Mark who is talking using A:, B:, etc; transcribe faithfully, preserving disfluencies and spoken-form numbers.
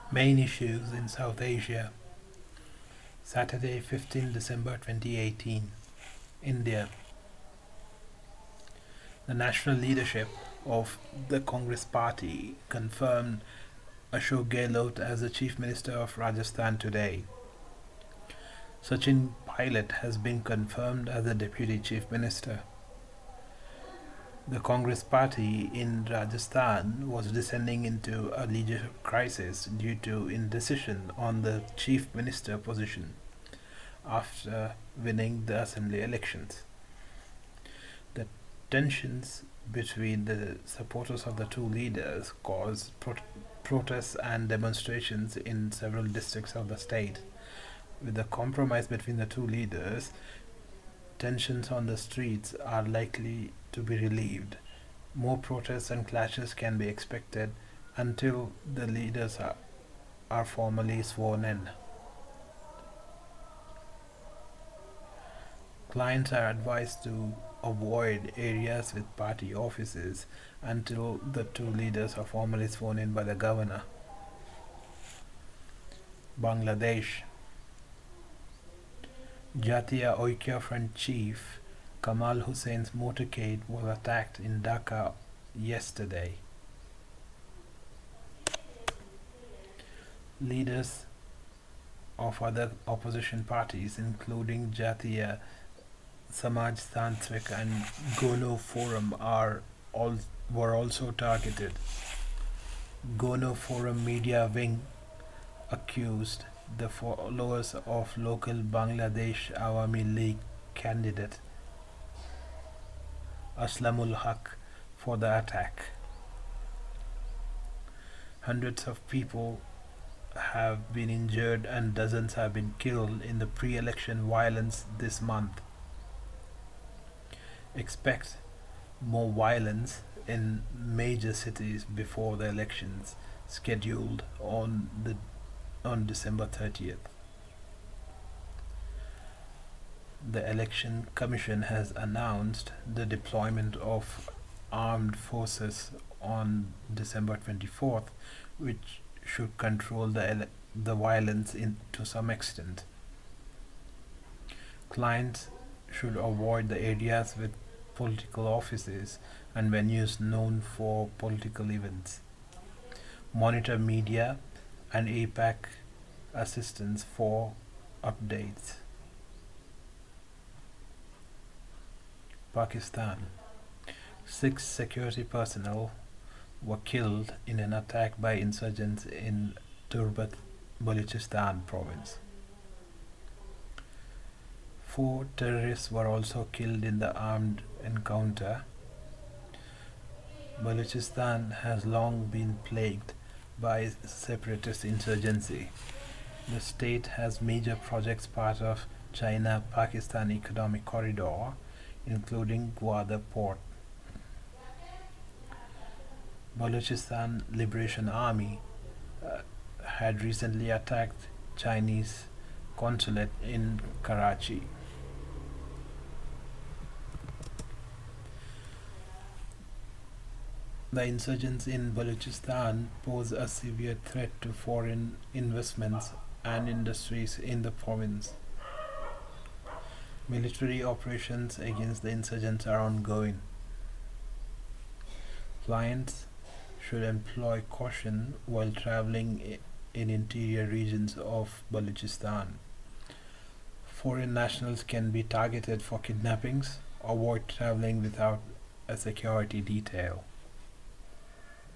A: Main issues in South Asia. Saturday, fifteenth December twenty eighteen. India. The national leadership of the Congress Party confirmed Ashok Gehlot as the Chief Minister of Rajasthan today. Sachin Pilot has been confirmed as the Deputy Chief Minister. The Congress Party in Rajasthan was descending into a leadership crisis due to indecision on the Chief Minister position after winning the assembly elections. The tensions between the supporters of the two leaders caused pro- protests and demonstrations in several districts of the state. With the compromise between the two leaders, tensions on the streets are likely to be relieved. More protests and clashes can be expected until the leaders are, are formally sworn in. Clients are advised to avoid areas with party offices until the two leaders are formally sworn in by the governor. Bangladesh. Jatiya Oikea Front chief Kamal Hussein's motorcade was attacked in Dhaka yesterday. Leaders of other opposition parties, including Jatiya Samaj Tantric and Gono Forum, are all were also targeted. Gono Forum media wing accused the followers of local Bangladesh Awami League candidate Aslamul Haq for the attack. Hundreds of people have been injured and dozens have been killed in the pre-election violence this month. Expect more violence in major cities before the elections scheduled on the on December thirtieth. The Election Commission has announced the deployment of armed forces on December twenty-fourth, which should control the ele- the violence in, to some extent. Clients should avoid the areas with political offices and venues known for political events. Monitor media and APAC assistance for updates. Pakistan. Six security personnel were killed in an attack by insurgents in Turbat, Balochistan province. Four terrorists were also killed in the armed encounter. Balochistan has long been plagued by separatist insurgency. The state has major projects part of China-Pakistan Economic Corridor, including Gwadar Port. Balochistan Liberation Army uh, had recently attacked Chinese consulate in Karachi. The insurgents in Balochistan pose a severe threat to foreign investments and industries in the province. Military operations against the insurgents are ongoing. Clients should employ caution while traveling in interior regions of Balochistan. Foreign nationals can be targeted for kidnappings. Avoid traveling without a security detail.